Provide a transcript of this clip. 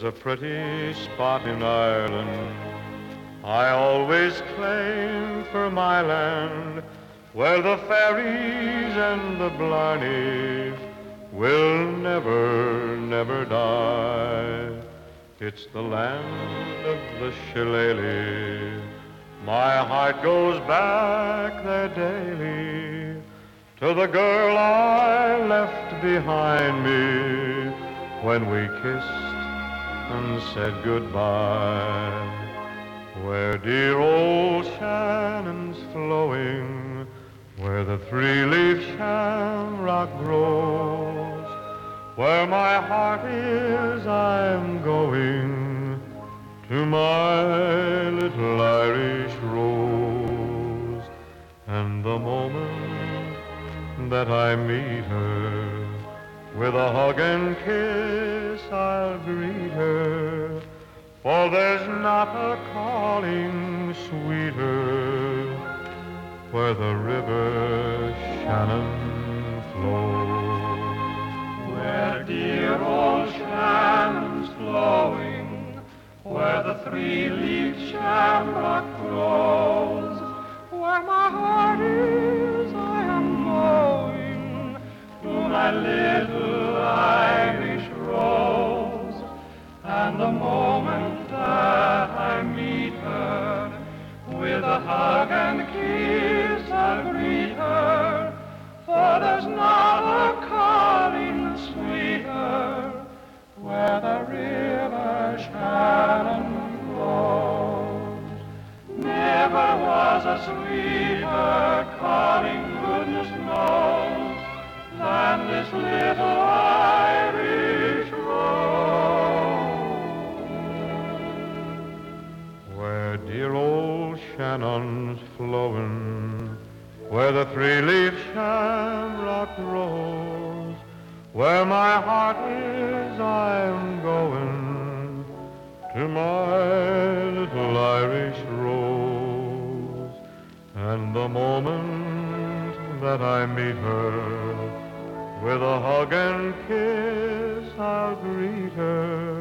a pretty spot in Ireland I always claim for my land, where the fairies and the blarneys will never, never die. It's the land of the shillelagh. My heart goes back there daily to the girl I left behind me when we kissed and said goodbye. Where dear old Shannon's flowing, where the three-leaf shamrock grows, where my heart is I'm going to my little Irish rose. And the moment that I meet her, with a hug and kiss I'll greet her, for there's not a calling sweeter where the river Shannon flows. Where dear old Shannon's flowing, where the three-leaved shamrock grows, where my heart is I am going to my little Irish rose. And the moment that I meet her, with a hug and kiss I'll greet her, for there's not a calling sweeter where the river Shannon flows. Never was a sweeter calling, goodness knows, than this little Irish rose. Where dear old Shannon's flowing, where the three-leaf shamrock grows, where my heart is I'm going to my little Irish rose. And the moment that I meet her, with a hug and kiss I'll greet her,